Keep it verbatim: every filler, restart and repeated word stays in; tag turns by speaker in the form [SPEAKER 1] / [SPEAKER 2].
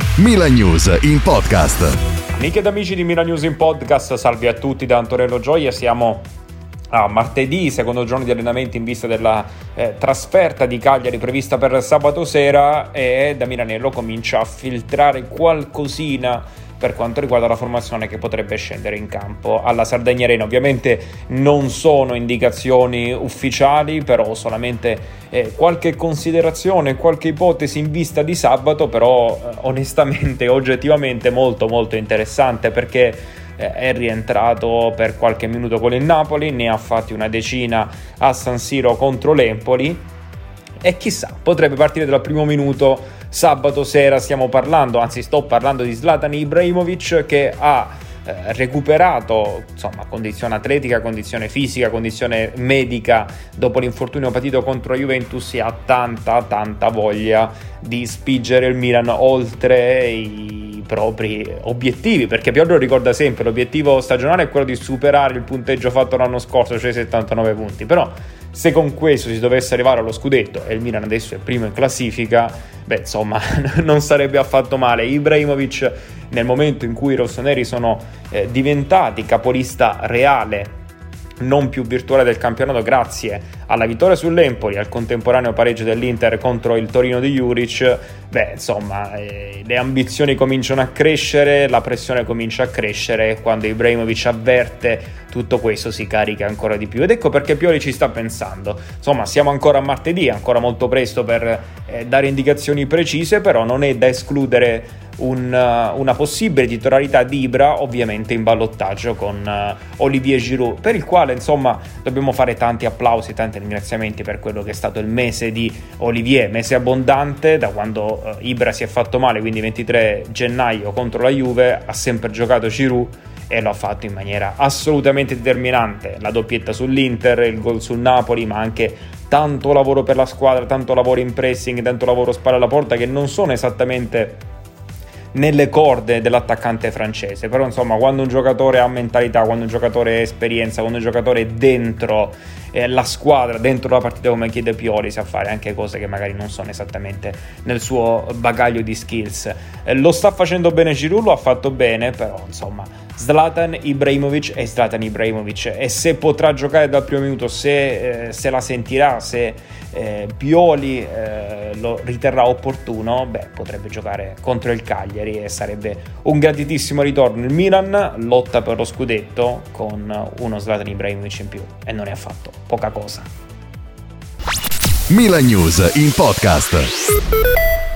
[SPEAKER 1] Milan News in podcast.
[SPEAKER 2] Amiche ed amici di Milan News in podcast, salve a tutti da Antonello Gioia. Siamo a martedì, secondo giorno di allenamento in vista della eh, trasferta di Cagliari prevista per sabato sera, e da Milanello comincia a filtrare qualcosina per quanto riguarda la formazione che potrebbe scendere in campo alla Sardegna Arena. Ovviamente non sono indicazioni ufficiali, però solamente eh, qualche considerazione, qualche ipotesi in vista di sabato, però eh, onestamente, oggettivamente molto molto interessante, perché eh, è rientrato per qualche minuto con il Napoli, ne ha fatti una decina a San Siro contro l'Empoli, e chissà, potrebbe partire dal primo minuto sabato sera. Stiamo parlando, anzi sto parlando di Zlatan Ibrahimovic, che ha eh, recuperato, insomma, condizione atletica, condizione fisica, condizione medica dopo l'infortunio patito contro la Juventus, e ha tanta tanta voglia di spingere il Milan oltre i propri obiettivi, perché Pioli lo ricorda sempre, l'obiettivo stagionale è quello di superare il punteggio fatto l'anno scorso, cioè settantanove punti, però se con questo si dovesse arrivare allo scudetto e il Milan adesso è primo in classifica, beh, insomma, non sarebbe affatto male. Ibrahimovic, nel momento in cui i rossoneri sono eh, diventati capolista reale, non più virtuale del campionato, grazie alla vittoria sull'Empoli, al contemporaneo pareggio dell'Inter contro il Torino di Juric, beh, insomma, eh, le ambizioni cominciano a crescere, la pressione comincia a crescere, e quando Ibrahimovic avverte tutto questo si carica ancora di più, ed ecco perché Pioli ci sta pensando. Insomma, siamo ancora a martedì, ancora molto presto per eh, dare indicazioni precise, però non è da escludere un, uh, una possibile titolarità di Ibra, ovviamente in ballottaggio con uh, Olivier Giroud, per il quale, insomma, dobbiamo fare tanti applausi, tanti ringraziamenti per quello che è stato il mese di Olivier, mese abbondante, da quando uh, Ibra si è fatto male, quindi ventitré gennaio contro la Juve, ha sempre giocato Giroud e lo ha fatto in maniera assolutamente determinante. La doppietta sull'Inter, il gol sul Napoli, ma anche tanto lavoro per la squadra, tanto lavoro in pressing, tanto lavoro spalle alla porta, che non sono esattamente nelle corde dell'attaccante francese, però insomma, quando un giocatore ha mentalità, quando un giocatore ha esperienza, quando un giocatore è dentro eh, la squadra, dentro la partita come chiede Pioli, sa fare anche cose che magari non sono esattamente nel suo bagaglio di skills. Eh, lo sta facendo bene Giroud, lo ha fatto bene, però insomma Zlatan Ibrahimovic è Zlatan Ibrahimovic, e se potrà giocare dal primo minuto, se, eh, se la sentirà, se eh, Pioli eh, lo riterrà opportuno, beh, potrebbe giocare contro il Cagliari e sarebbe un graditissimo ritorno. Il Milan lotta per lo scudetto con uno Zlatan Ibrahimovic in più, e non è affatto poca cosa.
[SPEAKER 1] Milan News in podcast.